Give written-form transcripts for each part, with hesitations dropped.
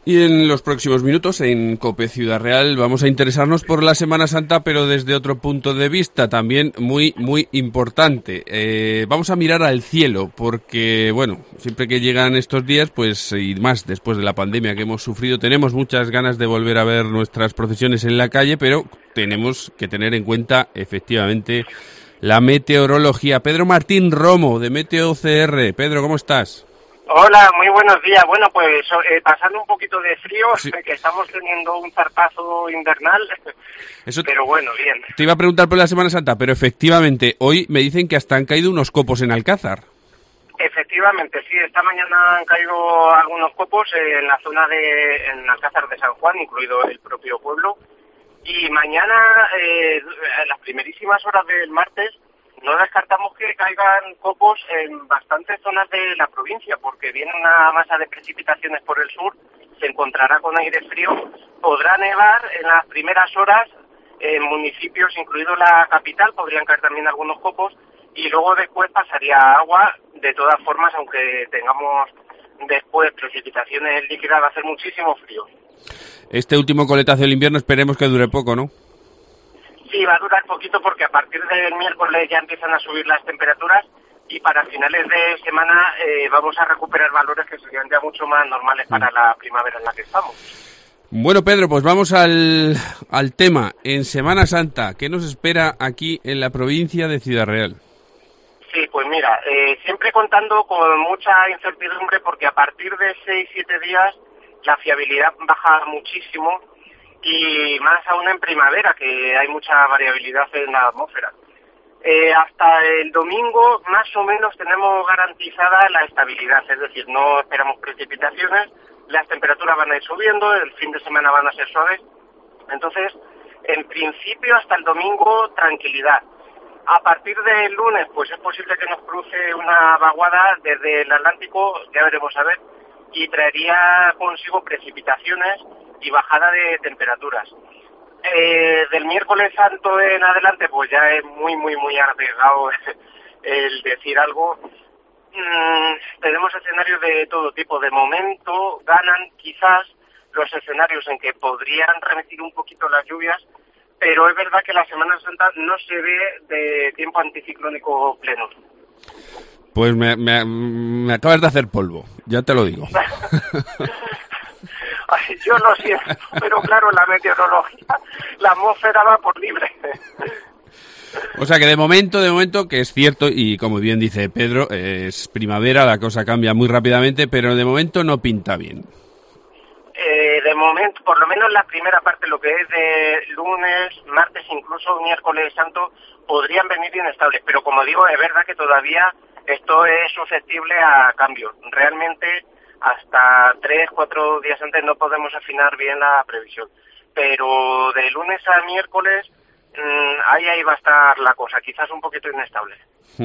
Y en los próximos minutos, en COPE Ciudad Real, vamos a interesarnos por la Semana Santa, pero desde otro punto de vista, también muy, muy importante. Vamos a mirar al cielo, porque, bueno, siempre que llegan estos días, pues, y más después de la pandemia que hemos sufrido, tenemos muchas ganas de volver a ver nuestras procesiones en la calle, pero tenemos que tener en cuenta, efectivamente, la meteorología. Pedro Martín Romo, de Meteo CR. Pedro, ¿cómo estás? Hola, muy buenos días. Bueno, pues pasando un poquito de frío, Sí. que estamos teniendo un zarpazo invernal, pero bueno, bien. Te iba a preguntar por la Semana Santa, pero efectivamente, hoy me dicen que hasta han caído unos copos en Alcázar. Efectivamente, sí, esta mañana han caído algunos copos en la zona en Alcázar de San Juan, incluido el propio pueblo, y mañana, en las primerísimas horas del martes, no descartamos que caigan copos en bastantes zonas de la provincia, porque viene una masa de precipitaciones por el sur, se encontrará con aire frío, podrá nevar en las primeras horas en municipios, incluido la capital, podrían caer también algunos copos, y luego después pasaría agua. De todas formas, aunque tengamos después precipitaciones líquidas, va a hacer muchísimo frío. Este último coletazo del invierno esperemos que dure poco, ¿no? Sí, va a durar poquito porque a partir del miércoles ya empiezan a subir las temperaturas y para finales de semana vamos a recuperar valores que serían ya mucho más normales para la primavera en la que estamos. Bueno, Pedro, pues vamos al tema. En Semana Santa, ¿qué nos espera aquí en la provincia de Ciudad Real? Sí, pues mira, siempre contando con mucha incertidumbre porque a partir de 6-7 días la fiabilidad baja muchísimo y más aún en primavera, que hay mucha variabilidad en la atmósfera. Hasta el domingo más o menos tenemos garantizada la estabilidad, es decir, no esperamos precipitaciones, las temperaturas van a ir subiendo, el fin de semana van a ser suaves, entonces en principio hasta el domingo tranquilidad. A partir del lunes pues es posible que nos cruce una vaguada desde el Atlántico, ya veremos a ver, y traería consigo precipitaciones y bajada de temperaturas. Del miércoles santo en adelante pues ya es muy arriesgado el decir algo. Tenemos escenarios de todo tipo. De momento ganan quizás los escenarios en que podrían remitir un poquito las lluvias, pero es verdad que la Semana Santa no se ve de tiempo anticiclónico pleno. Pues me acabas de hacer polvo, ya te lo digo. Ay, yo lo siento, pero claro, la meteorología, la atmósfera va por libre. O sea que de momento, que es cierto, y como bien dice Pedro, es primavera, la cosa cambia muy rápidamente, pero de momento no pinta bien. De momento, por lo menos la primera parte, lo que es de lunes, martes, incluso miércoles santo, podrían venir inestables, pero como digo, es verdad que todavía esto es susceptible a cambios. Realmente hasta 3-4 días antes no podemos afinar bien la previsión, pero de lunes a miércoles ahí va a estar la cosa, quizás un poquito inestable.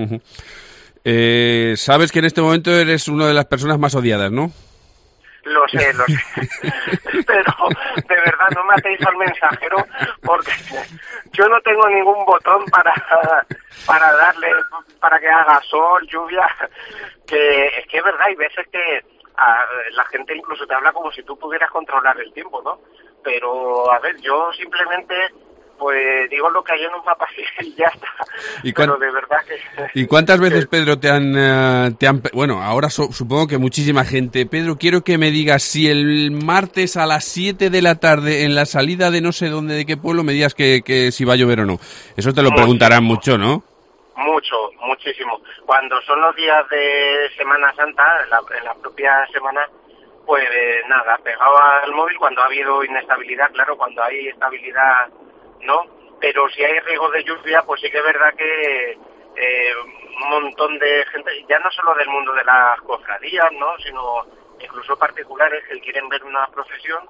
Sabes que en este momento eres una de las personas más odiadas, ¿no? Lo sé, pero de verdad no matéis al mensajero porque yo no tengo ningún botón para darle, para que haga sol, lluvia, que es que es verdad, hay veces que la gente incluso te habla como si tú pudieras controlar el tiempo, ¿no? Pero, a ver, yo simplemente pues digo lo que hay en un mapa y ya está. Pero de verdad que... ¿Y cuántas veces, Pedro, te han bueno, ahora supongo que muchísima gente. Pedro, quiero que me digas si el martes a las 7 de la tarde en la salida de no sé dónde, de qué pueblo, me digas que si va a llover o no. Eso te lo preguntarán mucho, ¿no? Muchísimo. Cuando son los días de Semana Santa, en la propia semana, pues nada, pegado al móvil cuando ha habido inestabilidad, claro, cuando hay estabilidad no, pero si hay riesgo de lluvia, pues sí que es verdad que un montón de gente, ya no solo del mundo de las cofradías, ¿no?, sino incluso particulares que quieren ver una procesión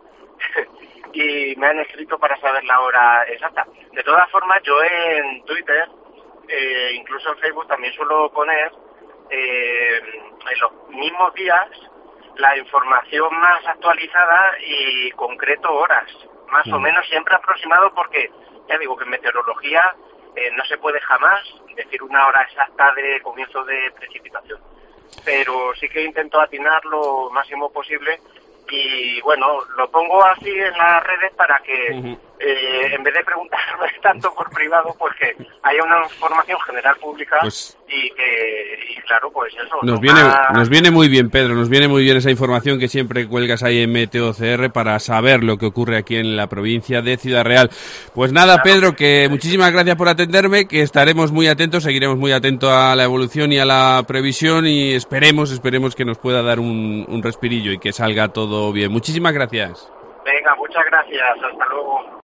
y me han escrito para saber la hora exacta. De todas formas, yo en Twitter, incluso en Facebook, también suelo poner en los mismos días la información más actualizada y concreto horas, más o menos siempre aproximado, porque ya digo que en meteorología no se puede jamás decir una hora exacta de comienzo de precipitación, pero sí que intento atinar lo máximo posible y bueno, lo pongo así en las redes para que en vez de preguntarme tanto por privado, pues que haya una información general pública, pues, y claro, pues eso. Nos viene muy bien, Pedro, nos viene muy bien esa información que siempre cuelgas ahí en Meteo CR para saber lo que ocurre aquí en la provincia de Ciudad Real. Pues nada, claro, Pedro, que muchísimas gracias por atenderme, que estaremos muy atentos, seguiremos muy atentos a la evolución y a la previsión y esperemos que nos pueda dar un respirillo y que salga todo bien. Muchísimas gracias. Venga, muchas gracias. Hasta luego.